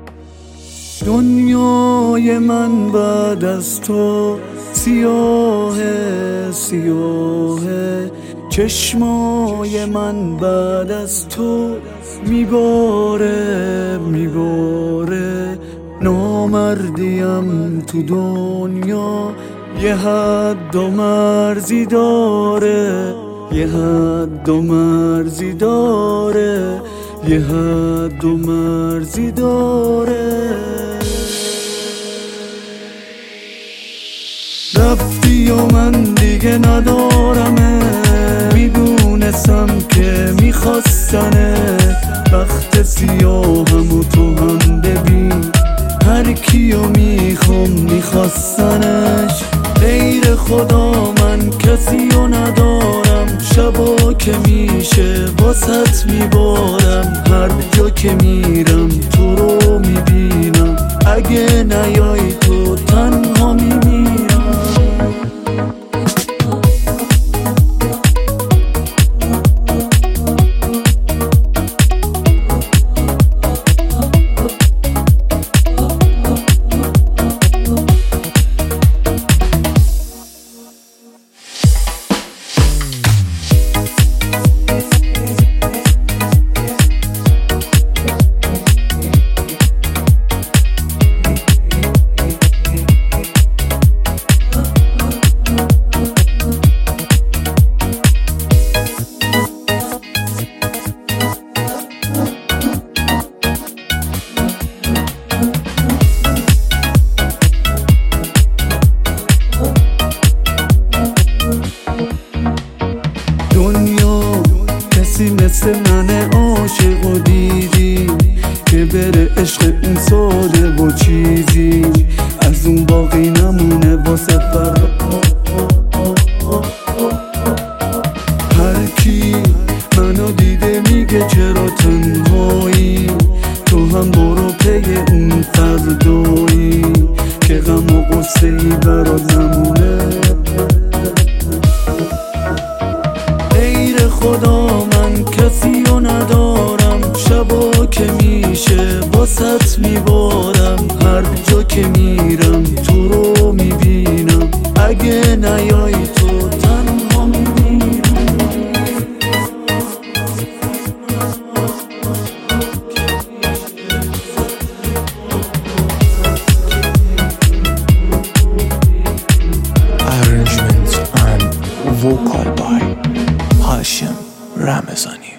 دنیای من بعد از تو سیاهه سیاهه، چشمای من بعد از تو میباره میباره. نامردیم تو دنیا یه حد و مرزی داره، یه حد و مرزی داره، یه حد و مرزی داره. رفتی و من دیگه ندارمه، میدونستم که میخواستنه. بخت سیاهم و تو هم ببین، هر کیو میخوام میخواستنش. غیر خدا من کسی رو ندارم، شبا که میشه واسط میبارم. هر جا که میرم تو رو میبینم، اگه نیای تو تنها میمیرم. کسی مثل من عاشق و دیدی که بره عشق اون ساده و چیزی، از اون باقی نمونه واسه هر کی منو دیده میگه چرا تنهایی، تو هم برو پی اون فردایی که غم و غصه‌ای برات نمونه. غیر خدا من کسی رو ندارم، شبا که میشه واسط میبارم. هر جا که میرم تو رو میبینم، اگه نیای تو تنها میمیرم. Arrangement and vocal by Hashim Ramazani.